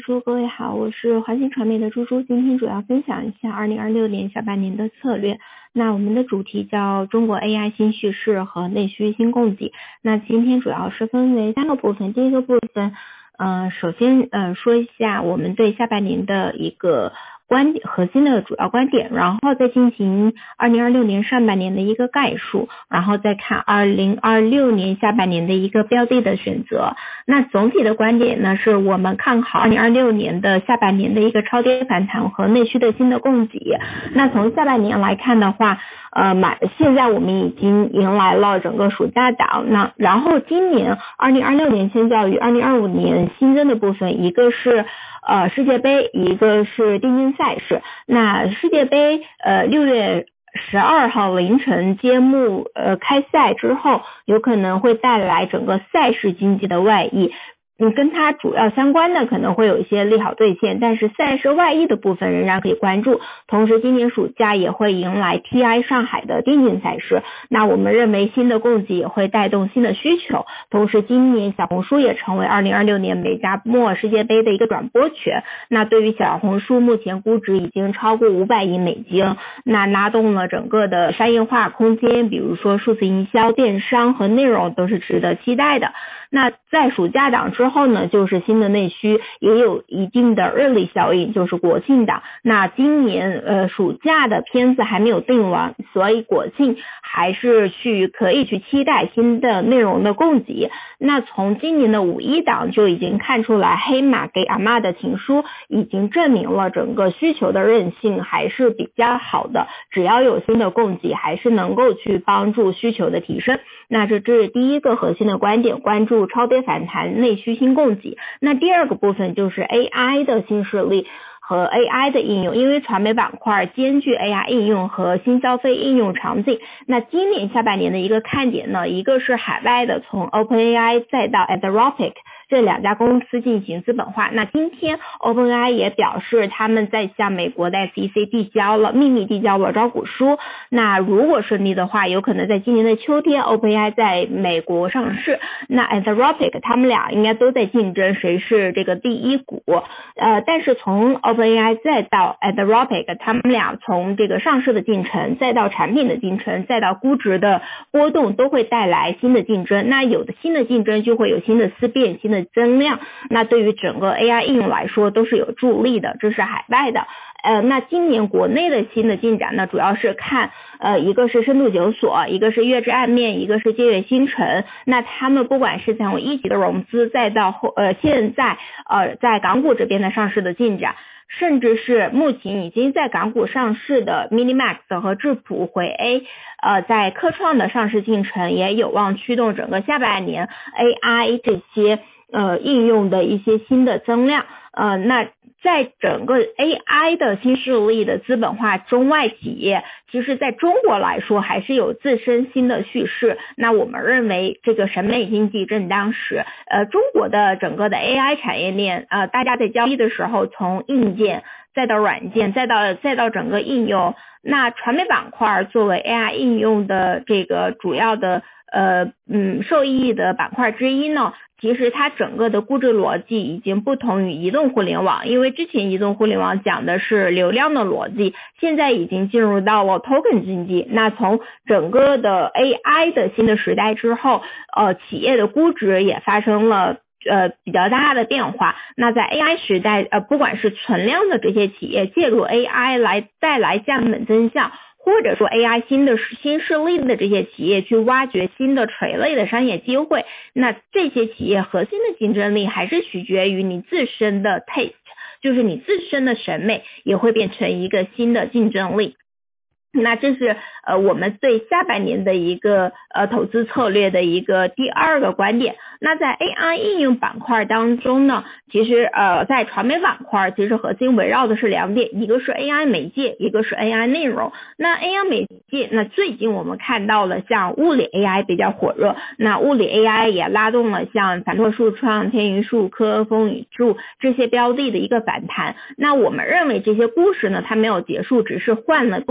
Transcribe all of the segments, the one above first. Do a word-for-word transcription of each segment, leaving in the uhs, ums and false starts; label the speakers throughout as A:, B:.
A: 说各位好，我是华信传媒的朱朱，今天主要分享一下二零二六年下半年的策略。那我们的主题叫中国 A I 新叙事和内需新供给。那今天主要是分为三个部分，第一个部分，呃，首先呃说一下我们对下半年的一个观点，核心的主要观点，然后再进行二零二六年上半年的一个概述，然后再看二零二六年下半年的一个标的的选择。那总体的观点呢，是我们看好二零二六年的下半年的一个超跌反弹和内需的新的供给。那从下半年来看的话，呃，马现在我们已经迎来了整个暑假档，那然后今年二零二六年相较于二零二五年新增的部分，一个是呃世界杯，一个是电竞赛事。那世界杯呃六月十二号凌晨揭幕呃开赛之后，有可能会带来整个赛事经济的外溢。嗯，跟它主要相关的可能会有一些利好兑现，但是赛事外溢的部分仍然可以关注。同时今年暑假也会迎来 T I 上海的电竞赛事，那我们认为新的供给也会带动新的需求。同时今年小红书也成为二零二六年美加墨世界杯的一个转播权，那对于小红书目前估值已经超过五百亿美金，那拉动了整个的商业化空间，比如说数字营销、电商和内容都是值得期待的。那在暑假档之后呢，就是新的内需，也有一定的日历效应，就是国庆档。那今年呃暑假的片子还没有定完，所以国庆还是去可以去期待新的内容的供给。那从今年的五一档就已经看出来，黑马给阿嬷的情书已经证明了整个需求的韧性还是比较好的，只要有新的供给，还是能够去帮助需求的提升。那这这是第一个核心的观点，关注超跌反弹、内需新供给。那第二个部分就是 A I 的新势力和 A I 的应用，因为传媒板块兼具 A I 应用和新消费应用场景。那今年下半年的一个看点呢，一个是海外的，从 OpenAI 再到 Anthropic这两家公司进行资本化。那今天 OpenAI 也表示他们在向美国的 S E C 递交了秘密递交了招股书，那如果顺利的话，有可能在今年的秋天 OpenAI 在美国上市。那 Anthropic 他们俩应该都在竞争谁是这个第一股，呃，但是从 OpenAI 再到 Anthropic 他们俩从这个上市的进程，再到产品的进程，再到估值的波动，都会带来新的竞争。那有的新的竞争就会有新的思辨、新的增量，那对于整个 A I 应用来说都是有助力的，这是海外的。呃，那今年国内的新的进展呢，主要是看呃，一个是深度酒所，一个是月之暗面，一个是借月星辰。那他们不管是从一级的融资，再到后呃现在呃在港股这边的上市的进展，甚至是目前已经在港股上市的 Minimax 和智普回 A， 呃，在科创的上市进程也有望驱动整个下半年 A I 这些呃应用的一些新的增量。呃，那在整个 A I 的新势力的资本化中外企业，其实在中国来说还是有自身新的叙事。那我们认为这个审美经济正当时，呃，中国的整个的 A I 产业链，呃，大家在交易的时候，从硬件再到软件，再到再到整个应用，那传媒板块作为 A I 应用的这个主要的呃嗯受益的板块之一呢，其实它整个的估值逻辑已经不同于移动互联网，因为之前移动互联网讲的是流量的逻辑，现在已经进入到了 token 经济。那从整个的 A I 的新的时代之后，呃，企业的估值也发生了呃比较大的变化。那在 A I 时代，呃，不管是存量的这些企业介入 A I 来带来降本增效，或者说 A I 新的新势力的这些企业去挖掘新的垂类的商业机会，那这些企业核心的竞争力还是取决于你自身的 taste， 就是你自身的审美也会变成一个新的竞争力。那这是呃我们对下半年的一个呃投资策略的一个第二个观点。那在 A I 应用板块当中呢，其实呃在传媒板块其实核心围绕的是两点，一个是 A I 媒介，一个是 A I 内容。那 A I 媒介，那最近我们看到了像物理 A I 比较火热，那物理 A I 也拉动了像反拓数创、天云数科、风雨柱这些标的的一个反弹。那我们认为这些故事呢，它没有结束，只是换了不同的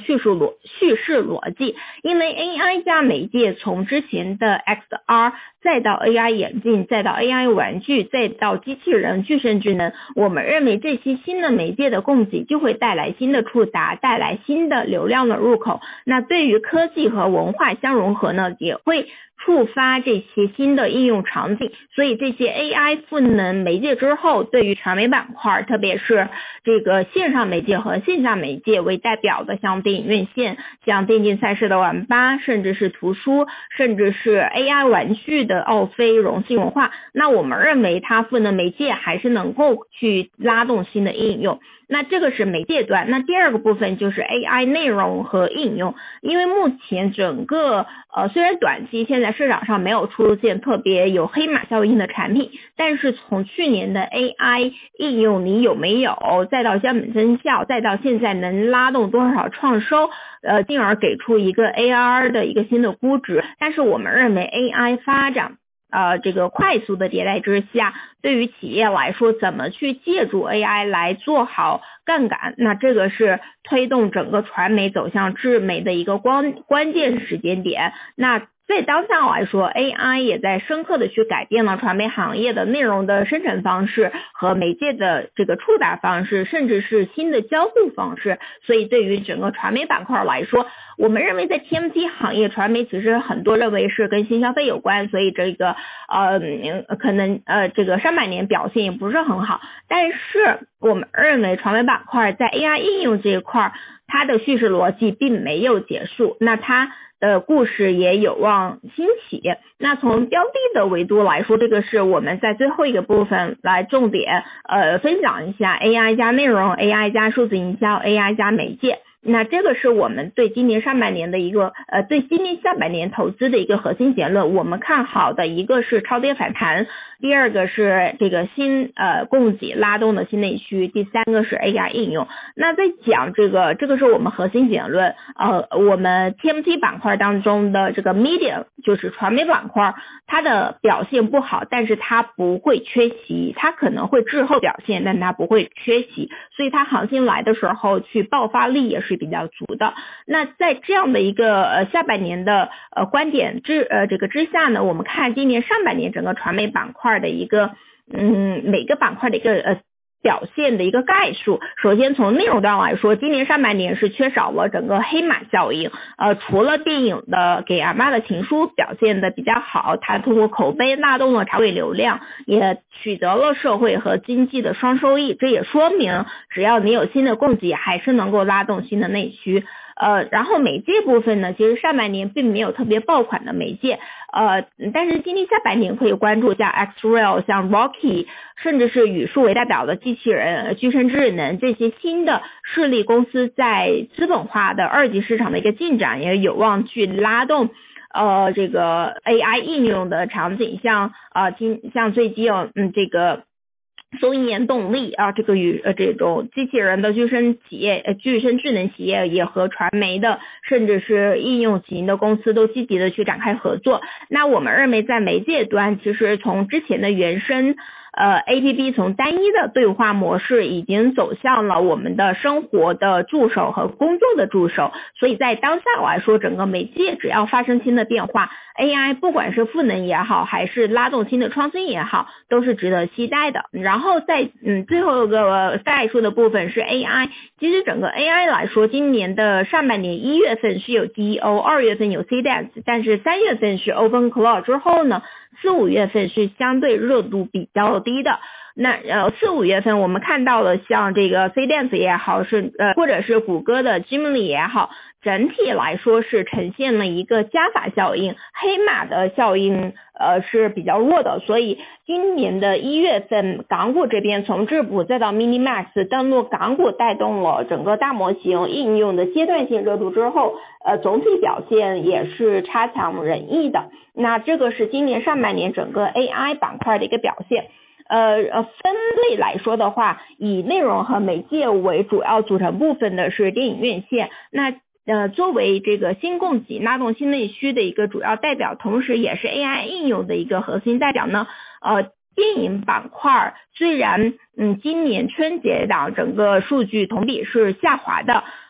A: 叙述逻叙事逻辑。因为 A I 加媒介从之前的 X R 再到 A I 眼镜，再到 A I 玩具，再到机器人、具身智能，我们认为这些新的媒介的供给就会带来新的触达，带来新的流量的入口。那对于科技和文化相融合呢，也会触发这些新的应用场景。所以这些 A I 赋能媒介之后，对于传媒板块，特别是这个线上媒介和线下媒介为代表的，像电影院线、像电竞赛事的网吧，甚至是图书，甚至是 A I 玩具的奥飞、荣幸文化，那我们认为它赋能媒介还是能够去拉动新的应用。那这个是媒介端。那第二个部分就是 A I 内容和应用。因为目前整个呃虽然短期现在市场上没有出现特别有黑马效应的产品，但是从去年的 A I 应用你有没有，再到降本增效，再到现在能拉动多少创收，呃进而给出一个 A R 的一个新的估值。但是我们认为 A I 发展呃，这个快速的迭代之下，对于企业来说，怎么去借助 A I 来做好杠杆，那这个是推动整个传媒走向智媒的一个关关键时间点。那在当下来说 A I 也在深刻的去改变了传媒行业的内容的生成方式和媒介的这个触达方式，甚至是新的交互方式。所以对于整个传媒板块来说，我们认为在 T M T 行业，传媒其实很多认为是跟新消费有关，所以这个呃可能呃这个上半年表现也不是很好。但是我们认为传媒板块在 A I 应用这一块，它的叙事逻辑并没有结束，那它的故事也有望兴起。那从标的的维度来说，这个是我们在最后一个部分来重点呃分享一下 A I 加内容、A I 加数字营销、A I 加媒介。那这个是我们对今年上半年的一个呃对今年下半年投资的一个核心结论。我们看好的一个是超跌反弹，第二个是这个新呃供给拉动的新内需，第三个是 A I 应用。那在讲这个这个是我们核心结论。呃我们 T M T 板块当中的这个 media 就是传媒板块，它的表现不好，但是它不会缺席，它可能会滞后表现，但它不会缺席，所以它行情来的时候去爆发力也是比较足的。那在这样的一个呃下半年的呃观点之呃这个之下呢，我们看今年上半年整个传媒板块的一个嗯每个板块的一个呃表现的一个概述。首先从内容端来说，今年上半年是缺少了整个黑马效应，呃，除了电影的给阿妈的情书表现的比较好，它通过口碑拉动了长尾流量，也取得了社会和经济的双收益。这也说明只要你有新的供给，还是能够拉动新的内需。呃，然后媒介部分呢，其实上半年并没有特别爆款的媒介，呃，但是今年下半年可以关注像 X-Ray、像 Rocky， 甚至是语数为代表的机器人、具身智能这些新的势力公司在资本化的二级市场的一个进展，也有望去拉动呃这个 A I 应用的场景，像呃今像最近嗯这个松研动力啊，这个与呃这种机器人的具身企业、呃具身智能企业也和传媒的甚至是应用型的公司都积极的去展开合作。那我们认为在媒介端，其实从之前的原生呃 A P P 从单一的对话模式已经走向了我们的生活的助手和工作的助手，所以在当下来说，整个媒介只要发生新的变化， A I 不管是赋能也好，还是拉动新的创新也好，都是值得期待的。然后在嗯最后一个概述的部分是 A I， 其实整个 A I 来说，今年的上半年一月份是有 D E O， 二月份有 C DANCE， 但是三月份是 OpenClaw 之后呢，四五月份是相对热度比较低的。那呃四五月份我们看到了像这个 C DANCE 也好，是呃或者是谷歌的 Gemini 也好，整体来说是呈现了一个加法效应，黑马的效应呃是比较弱的。所以今年的一月份港股这边从智补再到 Minimax 登陆港股，带动了整个大模型应用的阶段性热度之后，呃总体表现也是差强人意的。那这个是今年上半年整个 A I 板块的一个表现。呃呃，分类来说的话，以内容和媒介为主要组成部分的是电影院线。那呃，作为这个新供给拉动新内需的一个主要代表，同时也是 A I 应用的一个核心代表呢。呃，电影板块虽然嗯今年春节档整个数据同比是下滑的，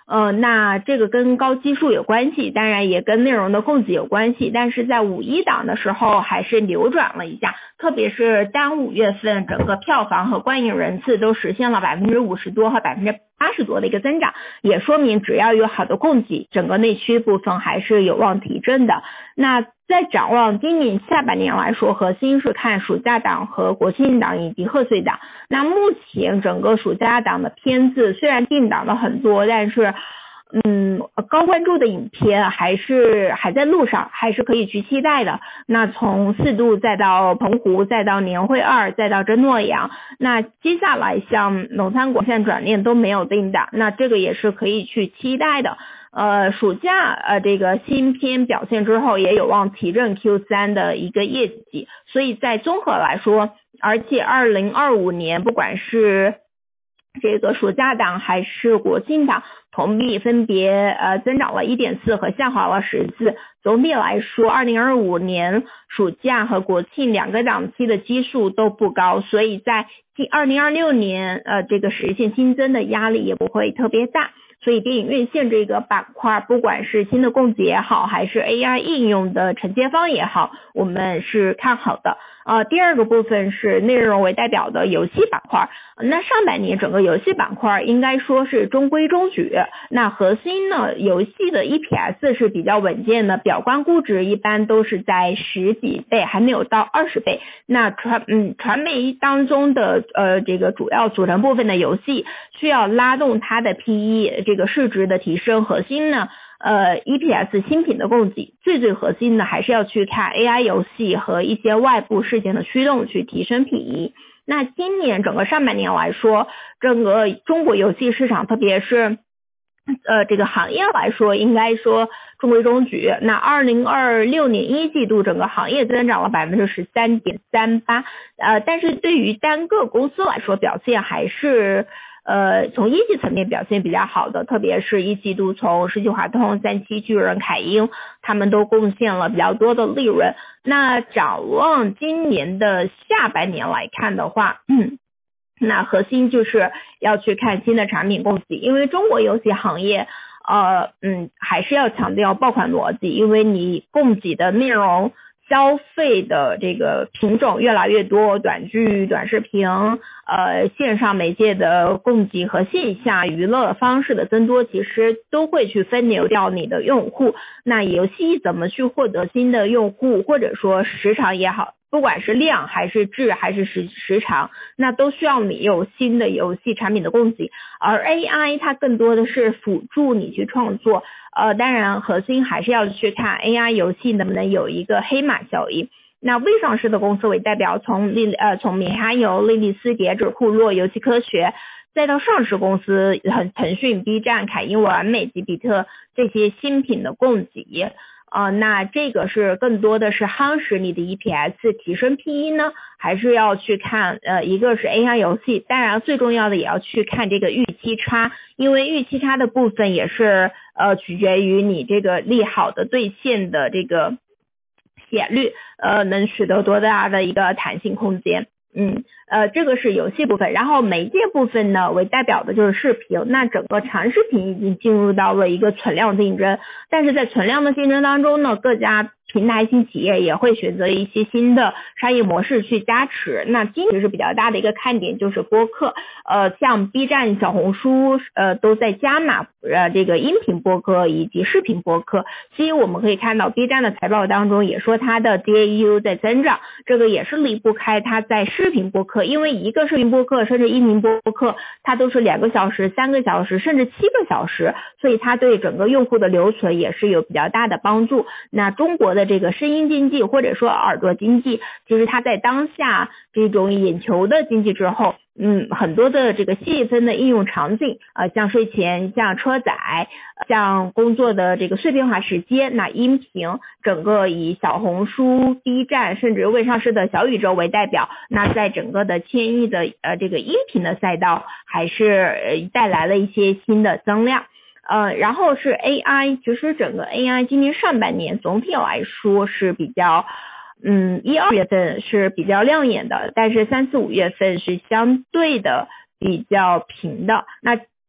A: 呃，那这个跟高基数有关系，当然也跟内容的供给有关系，但是在五一档的时候还是扭转了一下，特别是单五月份整个票房和观影人次都实现了百分之五十多和百分之八十多的一个增长，也说明只要有好的供给，整个内需部分还是有望提振的。那在展望今年下半年来说，核心是看暑假档和国庆档以及贺岁档。那目前整个暑假档的片子虽然定档的很多，但是嗯，高关注的影片还是还在路上，还是可以去期待的。那从四渡再到澎湖，再到年会二，再到真诺阳，那接下来像龙滩国线转念都没有定档，那这个也是可以去期待的。呃，暑假呃这个新片表现之后，也有望提振 Q 三 的一个业绩，所以在综合来说，而且二零二五年不管是这个暑假档还是国庆档，同比分别呃增长了 一点四 和下滑了十四。总体来说，二零二五年暑假和国庆两个档期的基数都不高，所以在二零二六年呃这个实现新增的压力也不会特别大。所以电影院线这个板块，不管是新的供给也好，还是 A I 应用的承接方也好，我们是看好的。呃，第二个部分是内容为代表的游戏板块。那上半年整个游戏板块应该说是中规中矩，那核心呢，游戏的 E P S 是比较稳健的，表观估值一般都是在十几倍，还没有到二十倍。那传嗯传媒当中的呃这个主要组成部分的游戏需要拉动它的 P E 这个市值的提升，核心呢呃 E P S 新品的供给，最最核心的还是要去看 A I 游戏和一些外部事件的驱动去提升 P E。那今年整个上半年来说，整个中国游戏市场特别是呃这个行业来说，应该说中规中矩。那二零二六年一季度整个行业增长了 百分之十三点三八， 呃但是对于单个公司来说表现还是呃，从一级层面表现比较好的，特别是一季度从世纪华通、三七巨人、凯英，他们都贡献了比较多的利润。那展望今年的下半年来看的话，嗯，那核心就是要去看新的产品供给，因为中国游戏行业呃嗯还是要强调爆款逻辑，因为你供给的内容消费的这个品种越来越多，短剧、短视频，呃，线上媒介的供给和线下娱乐方式的增多，其实都会去分流掉你的用户。那游戏怎么去获得新的用户，或者说时长也好，不管是量还是质还是时时长，那都需要你有新的游戏产品的供给。而 A I 它更多的是辅助你去创作，呃，当然核心还是要去看 A I 游戏能不能有一个黑马效应。那未上市的公司为代表，从利呃从米哈游、莉莉丝、叠纸、库洛、游戏科学，再到上市公司腾讯、B 站、凯英、完美、吉比特这些新品的供给。呃，那这个是更多的是夯实你的 E P S 提升 P E 呢，还是要去看呃一个是 A I 游戏，当然最重要的也要去看这个预期差，因为预期差的部分也是呃取决于你这个利好的兑现的这个显率，呃能取得多大的一个弹性空间。嗯，呃，这个是游戏部分，然后媒介部分呢，为代表的就是视频。那整个长视频已经进入到了一个存量竞争，但是在存量的竞争当中呢，各家平台型企业也会选择一些新的商业模式去加持。那今年是比较大的一个看点就是播客，呃，像 B 站、小红书，呃，都在加码呃这个音频播客以及视频播客。其实我们可以看到 B 站的财报当中也说它的 D A U 在增长，这个也是离不开它在视频播客，因为一个视频播客甚至音频播客，它都是两个小时、三个小时甚至七个小时，所以它对整个用户的留存也是有比较大的帮助。那中国的这个声音经济或者说耳朵经济，其实它在当下这种眼球的经济之后，嗯，很多的这个细分的应用场景，呃，像睡前、像车载、像工作的这个碎片化时间，那音频整个以小红书、B 站甚至未上市的小宇宙为代表，那在整个的千亿的呃这个音频的赛道，还是呃带来了一些新的增量。呃，然后是 A I， 其实整个 A I 今年上半年总体来说是比较，嗯，一二月份是比较亮眼的，但是三四五月份是相对的比较平的。那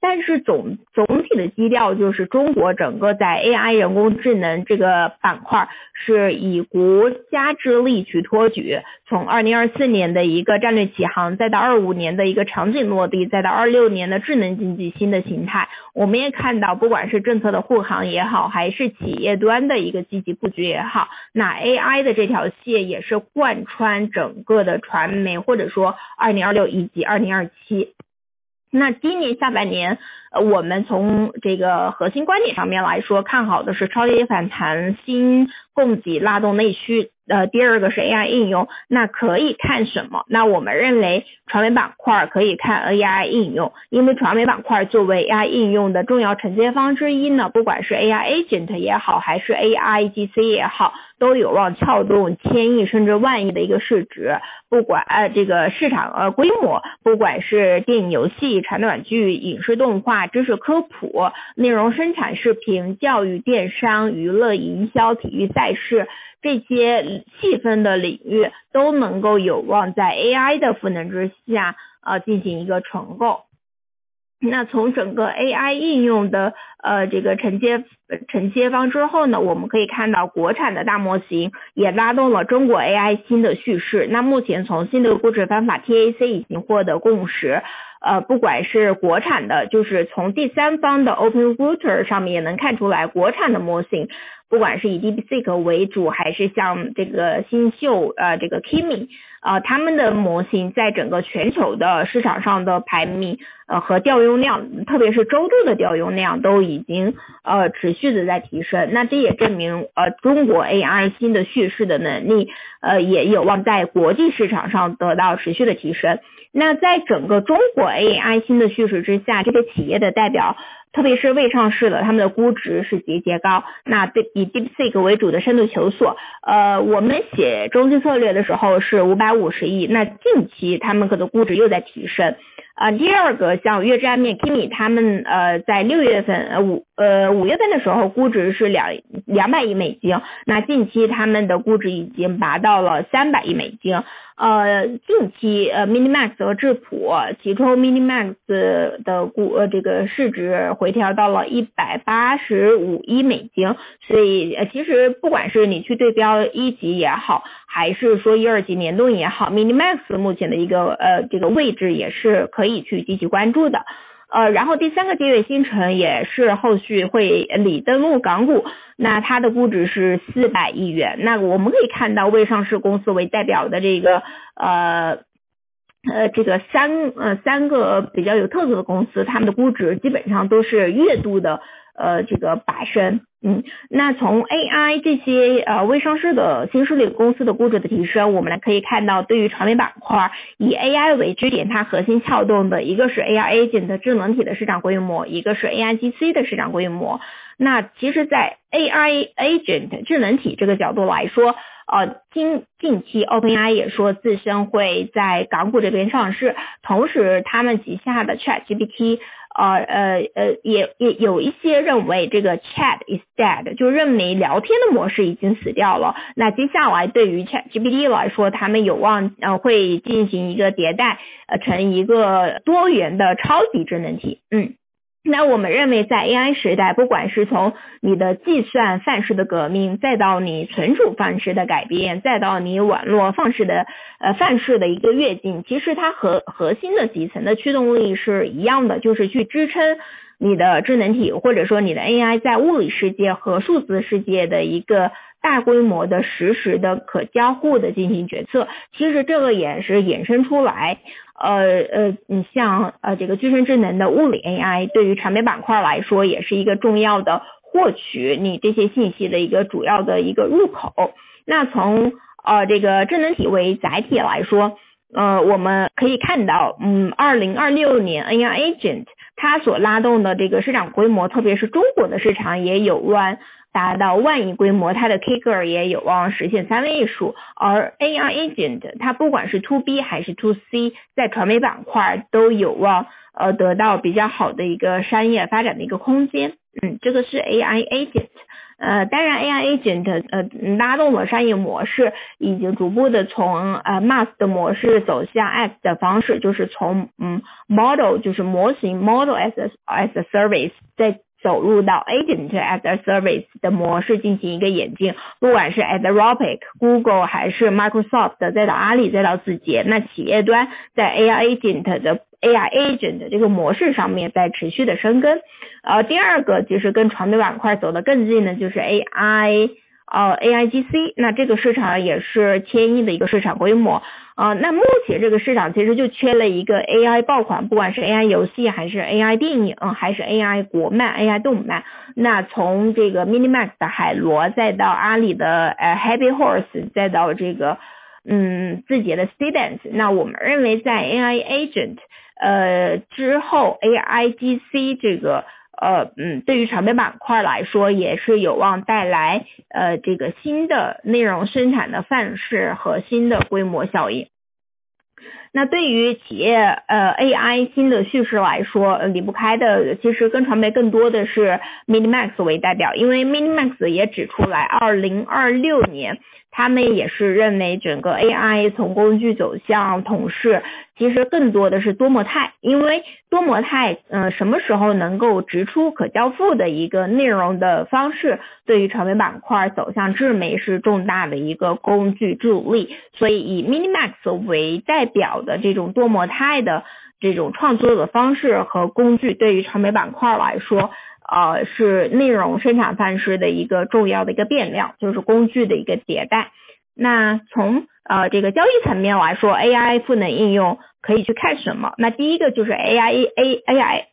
A: 但是总总体的基调就是中国整个在 A I 人工智能这个板块是以国家之力去托举，从二零二四年的一个战略起航，再到二五年的一个场景落地，再到二六年的智能经济新的形态。我们也看到不管是政策的护航也好，还是企业端的一个积极布局也好，那 A I 的这条线也是贯穿整个的传媒，或者说二零二六以及二零二七。那今年下半年，呃，我们从这个核心观点上面来说，看好的是超跌反弹、新供给拉动内需。呃，第二个是 A I 应用，那可以看什么？那我们认为传媒板块可以看 A I 应用，因为传媒板块作为 A I 应用的重要承接方之一呢，不管是 A I agent 也好，还是 A I G C 也好，都有望撬动千亿甚至万亿的一个市值。不管呃这个市场呃规模，不管是电影游戏、长短剧、影视动画、知识科普、内容生产视频、教育、电商、娱乐、营销、体育赛事。这些细分的领域都能够有望在 A I 的赋能之下呃进行一个重构。那从整个 A I 应用的呃这个承接承接方之后呢，我们可以看到国产的大模型也拉动了中国 A I 新的叙事。那目前从新的估值方法 T A C 已经获得共识，呃不管是国产的，就是从第三方的 OpenRouter 上面也能看出来，国产的模型不管是以 DeepSeek 为主，还是像这个新秀呃这个 Kimi 呃他们的模型在整个全球的市场上的排名呃和调用量，特别是周度的调用量都已经呃持续的在提升。那这也证明呃中国 A I 新的叙事的能力呃也有望在国际市场上得到持续的提升。那在整个中国 A I 新的叙事之下，这个企业的代表特别是未上市的，他们的估值是节节高。那以 DeepSeek 为主的深度求索，呃，我们写中期策略的时候是五百五十亿，那近期他们可能估值又在提升。呃，第二个像月之暗面 Kimi 他们呃在六月份呃五呃五月份的时候估值是两两百亿美金，那近期他们的估值已经拔到了三百亿美金。呃，近期呃 Minimax 和智谱，其中 Minimax 的估呃这个市值回调到了一百八十五亿美金，所以呃其实不管是你去对标一级也好，还是说一二级联动也好 ，Minimax 目前的一个呃这个位置也是可以去积极关注的。呃，然后第三个结尾新城也是后续会拟登陆港股，那它的估值是四百亿元。那我们可以看到未上市公司为代表的这个呃呃这个三呃三个比较有特色的公司，他们的估值基本上都是月度的呃这个拔升。嗯，那从 A I 这些呃未上市的新势力公司的估值的提升，我们来可以看到，对于传媒板块以 A I 为支点，它核心撬动的一个是 A I agent 的智能体的市场规模，一个是 A I G C 的市场规模。那其实在 A I agent 智能体这个角度来说，呃近近期 OpenAI 也说自身会在港股这边上市，同时他们旗下的 ChatGPT呃呃呃也也有一些认为这个 Chat is dead， 就认为聊天的模式已经死掉了。那接下来对于 ChatGPT 来说，他们有望呃会进行一个迭代，呃成一个多元的超级智能体。嗯。那我们认为在 A I 时代，不管是从你的计算范式的革命，再到你存储范式的改变，再到你网络范式的呃范式的一个跃进，其实它核核心的底层的驱动力是一样的，就是去支撑你的智能体或者说你的 A I 在物理世界和数字世界的一个大规模的实时的可交互的进行决策。其实这个也是衍生出来呃呃你像呃这个具身智能的物理 A I 对于传媒板块来说也是一个重要的获取你这些信息的一个主要的一个入口。那从呃这个智能体为载体来说，呃我们可以看到嗯二零二六年 A I agent 它所拉动的这个市场规模，特别是中国的市场也有望达到万亿规模，它的 K G R 也有望实现三位数。而 A I agent 它不管是 to B 还是 to C， 在传媒板块都有望呃得到比较好的一个商业发展的一个空间。嗯，这个是 A I agent。 呃，当然 A I agent 呃拉动了商业模式，已经逐步的从呃 mass 的模式走向 as 的方式，就是从嗯 model 就是模型 model as a, as a service 再走入到 agent as a service 的模式进行一个演进，不管是 Anthropic、Google 还是 Microsoft 再到阿里再到字节，那企业端在 A I agent 的 A I agent 的这个模式上面在持续的生根。呃，第二个就是跟传媒板块走得更近的就是 A I 呃 A I G C， 那这个市场也是千亿的一个市场规模。呃，那目前这个市场其实就缺了一个 A I 爆款，不管是 A I 游戏还是 A I 电影还是 A I 国漫 A I 动漫，那从这个 Minimax 的海螺再到阿里的呃 Happy Horse 再到这个嗯字节的 Students， 那我们认为在 A I agent 呃之后 A I G C 这个呃嗯对于传媒板块来说也是有望带来呃这个新的内容生产的范式和新的规模效应。那对于企业呃 A I 新的叙事来说，呃离不开的其实跟传媒更多的是 Minimax 为代表，因为 Minimax 也指出来二零二六年他们也是认为整个 A I 从工具走向统视，其实更多的是多模态，因为多模态呃什么时候能够直出可交付的一个内容的方式，对于传媒板块走向智媒是重大的一个工具助力，所以以 Minimax 为代表的这种多模态的这种创作的方式和工具，对于传媒板块来说呃，是内容生产范式的一个重要的一个变量，就是工具的一个迭代。那从呃这个交易层面来说 ，A I 赋能应用可以去看什么？那第一个就是 A I A A I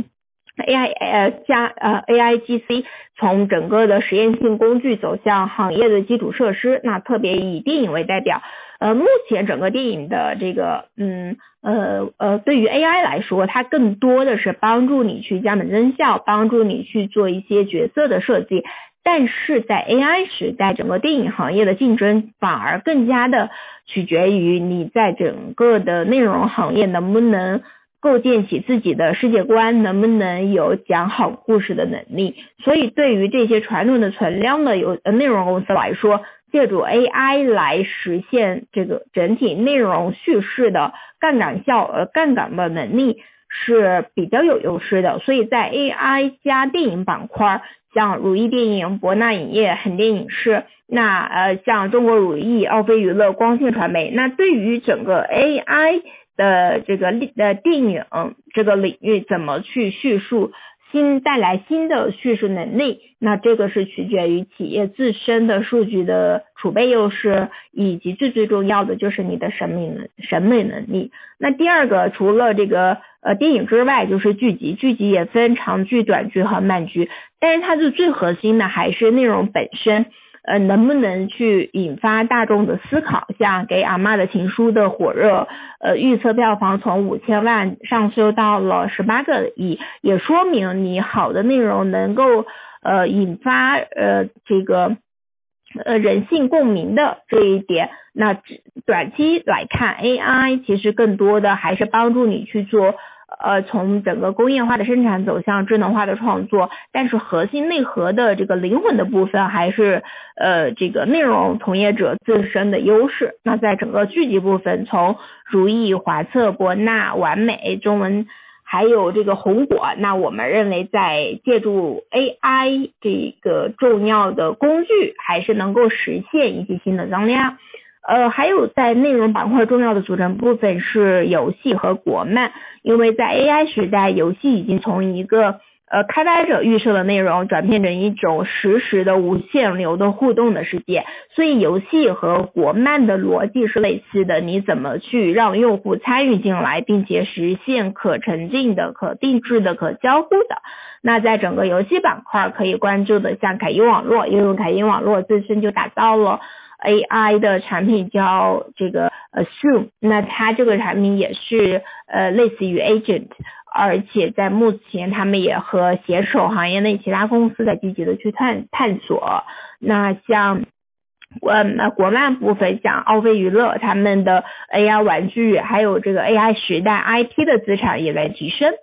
A: A I 呃加呃 A I G C 从整个的实验性工具走向行业的基础设施，那特别以电影为代表。呃，目前整个电影的这个，嗯，呃，呃，对于 A I 来说，它更多的是帮助你去加本增效，帮助你去做一些角色的设计。但是在 A I 时代，整个电影行业的竞争反而更加的取决于你在整个的内容行业能不能构建起自己的世界观，能不能有讲好故事的能力。所以对于这些传统的存量的有内容公司来说，借助 A I 来实现这个整体内容叙事的杠杆效呃杠杆的能力是比较有优势的。所以在 A I 加电影板块，像如意电影、博纳影业、横店影视，那呃像中国如意、奥飞娱乐、光线传媒，那对于整个 A I 的这个的电影这个领域怎么去叙述新带来新的叙述能力，那这个是取决于企业自身的数据的储备优势，以及最最重要的就是你的审美能审美能力。那第二个除了这个呃电影之外就是剧集，剧集也分长剧、短剧和慢剧，但是它的最核心的还是内容本身。呃，能不能去引发大众的思考，像给阿嬷的情书的火热，呃，预测票房从五千万上修到了十八个亿，也说明你好的内容能够呃引发呃这个呃人性共鸣的这一点。那短期来看 A I 其实更多的还是帮助你去做呃，从整个工业化的生产走向智能化的创作，但是核心内核的这个灵魂的部分还是呃这个内容从业者自身的优势。那在整个剧集部分，从如意、华策、博纳、完美、中文还有这个红果，那我们认为在借助 A I 这个重要的工具，还是能够实现一些新的增量。呃，还有在内容板块重要的组成部分是游戏和国漫，因为在 A I 时代，游戏已经从一个呃开发者预设的内容转变成一种实时的无限流的互动的世界，所以游戏和国漫的逻辑是类似的，你怎么去让用户参与进来，并且实现可沉浸的、可定制的、可交互的。那在整个游戏板块可以关注的像凯音网络，因为凯音网络自身就打造了A I 的产品叫这个呃 Zoom， 那它这个产品也是呃类似于 agent， 而且在目前他们也和携手行业内其他公司在积极的去探探索。那像呃国漫部分，像奥飞娱乐他们的 A I 玩具还有这个 A I 时代 I P 的资产也在提升。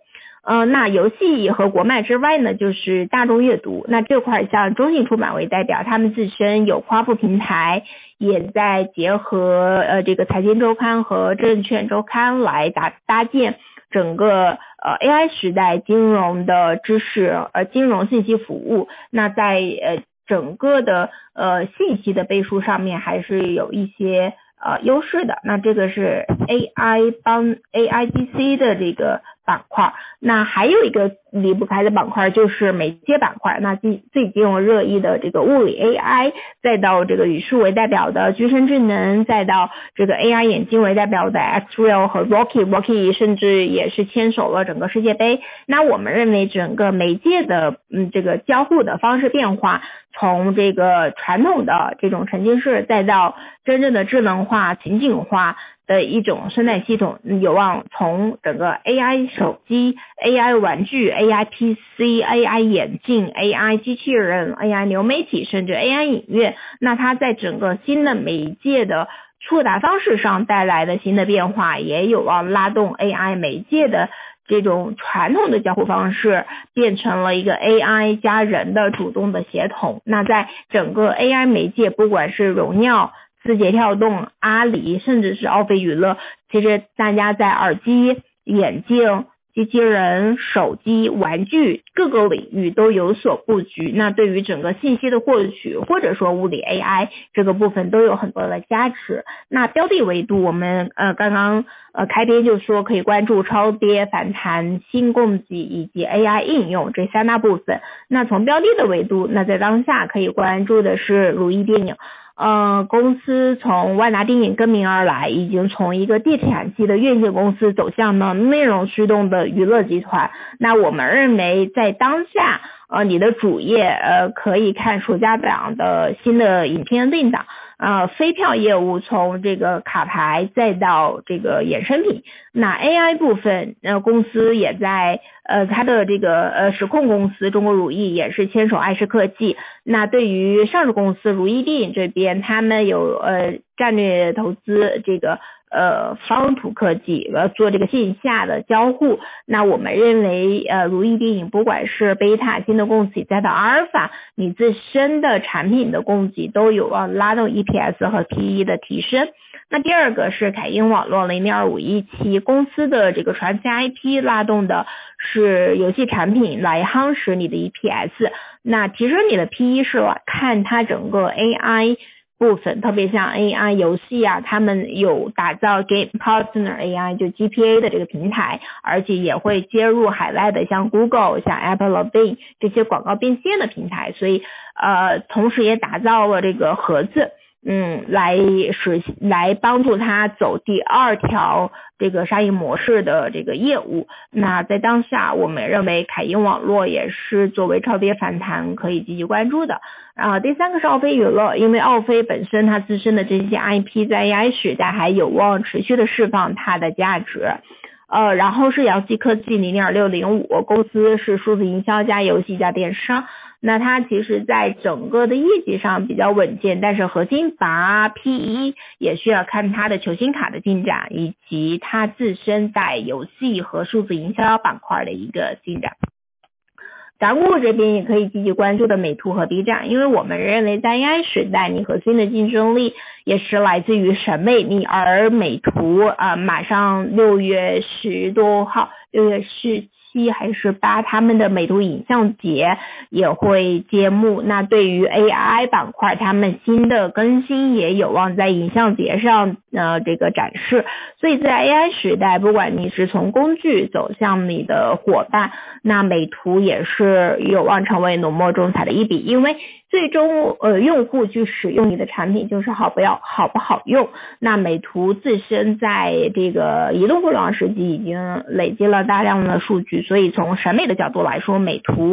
A: 呃，那游戏和国漫之外呢，就是大众阅读。那这块像中信出版为代表，他们自身有夸父平台，也在结合呃这个财经周刊和证券周刊来搭搭建整个呃 A I 时代金融的知识呃金融信息服务。那在呃整个的呃信息的背书上面还是有一些呃优势的。那这个是 A I 帮 A I D C 的这个板块。那还有一个离不开的板块就是媒介板块。那最最近热议的这个物理 A I， 再到这个语数为代表的具身智能，再到这个 A I 眼镜为代表的 X-Ray 和 Rocky Rocky 甚至也是牵手了整个世界杯。那我们认为整个媒介的嗯这个交互的方式变化，从这个传统的这种沉浸式，再到真正的智能化情景化的一种生态系统，有望从整个 A I 手机、A I 玩具、A I P C、A I 眼镜、A I 机器人、A I 流媒体，甚至 A I 影乐，那它在整个新的媒介的触达方式上带来的新的变化，也有望拉动 A I 媒介的这种传统的交互方式变成了一个 A I 加人的主动的协同。那在整个 A I 媒介，不管是荣耀、字节跳动、阿里，甚至是奥飞娱乐，其实大家在耳机、眼镜、机器人、手机、玩具各个领域都有所布局。那对于整个信息的获取或者说物理 A I 这个部分都有很多的加持。那标的维度，我们呃刚刚呃开篇就说可以关注超跌、反弹、新供给以及 A I 应用这三大部分。那从标的的维度，那在当下可以关注的是如意电影。呃，公司从万达电影更名而来，已经从一个地产系的院线公司走向了内容驱动的娱乐集团。那我们认为在当下，呃，你的主业呃可以看暑假档的新的影片定档，呃，非票业务从这个卡牌再到这个衍生品。那 A I 部分，呃，公司也在呃它的这个呃实控公司中国如意也是牵手爱视科技。那对于上市公司如意电影这边，他们有呃战略投资这个呃方图科技呃做这个线下的交互。那我们认为呃如意电影不管是贝塔新的供给再到阿尔法，你自身的产品的供给都有望拉动 E P S 和 P E 的提升。那第二个是凯英网络 零点二五亿期，公司的这个传奇 I P 拉动的是游戏产品来夯实你的 E P S， 那提升你的 P E 是看它整个 A I 部分，特别像 A I 游戏啊，他们有打造 Game Partner A I 就 G P A 的这个平台，而且也会接入海外的像 Google 像 Apple Bing 这些广告变现的平台，所以呃同时也打造了这个盒子。嗯，来实来帮助他走第二条这个商业模式的这个业务。那在当下，我们认为凯英网络也是作为超跌反弹可以积极关注的。啊，第三个是奥飞娱乐，因为奥飞本身它自身的这些 I P 在 A I 时代还有望持续的释放它的价值。呃，然后是瑶溪科技 零点六零五， 公司是数字营销加游戏加电商。那它其实在整个的业绩上比较稳健，但是核心拔 P E 也需要看它的球星卡的进展，以及它自身在游戏和数字营销板块的一个进展。港股这边也可以积极关注的美图和 B 站，因为我们认为在 A I 时代，你核心的竞争力也是来自于审美力，而美图啊、呃，马上六月十多号，六月十七还是八，他们的美图影像节也会揭幕。那对于 A I 板块，他们新的更新也有望在影像节上呃这个展示。所以在 A I 时代，不管你是从工具走向你的伙伴，那美图也是有望成为浓墨重彩的一笔，因为最终呃用户去使用你的产品就是好不要好不好用。那美图自身在这个移动互联网时期已经累积了大量的数据，所以从审美的角度来说，美图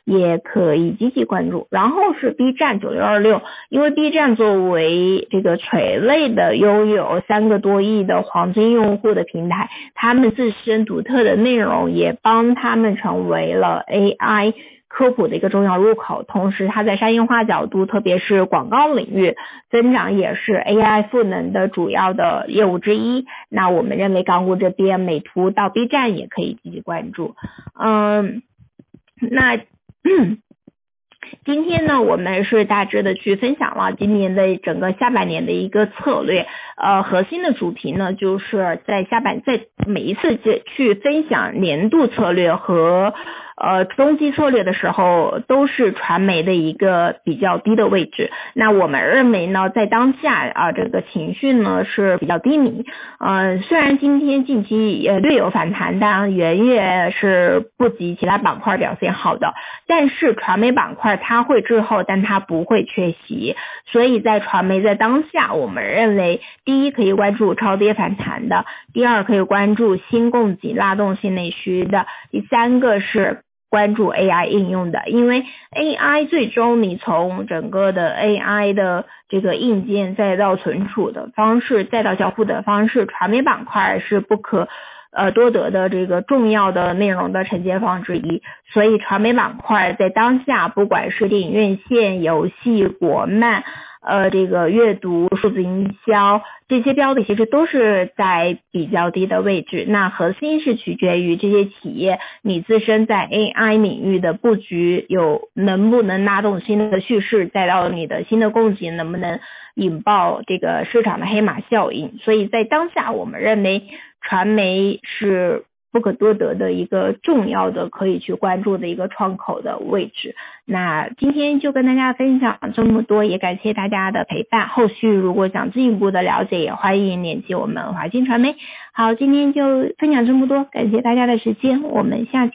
A: 也可以积极关注。然后是 B 站九六二六，因为 B 站作为这个垂类的拥有三个多亿的黄金用户的平台，他们自身独特的内容也帮他们成为了 A I科普的一个重要入口，同时它在商业化角度，特别是广告领域增长也是 A I 赋能的主要的业务之一。那我们认为港股这边美图到 B 站也可以积极关注。嗯，那今天呢，我们是大致的去分享了今年的整个下半年的一个策略，呃，核心的主题呢，就是在下半在每一次去分享年度策略和呃中期策略的时候，都是传媒的一个比较低的位置。那我们认为呢，在当下啊、呃，这个情绪呢是比较低迷。呃，虽然今天近期也略有反弹，但远远是不及其他板块表现好的。但是传媒板块它会滞后，但它不会缺席。所以在传媒在当下，我们认为第一可以关注超跌反弹的，第二可以关注新供给拉动新内需的，第三个是关注 A I 应用的，因为 A I 最终你从整个的 A I 的这个硬件再到存储的方式，再到交付的方式，传媒板块是不可呃多得的这个重要的内容的承接方之一。所以传媒板块在当下，不管是电影院线、游戏、国漫、呃这个阅读、数字营销，这些标的其实都是在比较低的位置。那核心是取决于这些企业你自身在 A I 领域的布局有能不能拉动新的叙事，再到你的新的供给能不能引爆这个市场的黑马效应。所以在当下，我们认为传媒是不可多得的一个重要的可以去关注的一个窗口的位置。那今天就跟大家分享这么多，也感谢大家的陪伴。后续如果想进一步的了解，也欢迎联系我们华金传媒。好，今天就分享这么多，感谢大家的时间，我们下期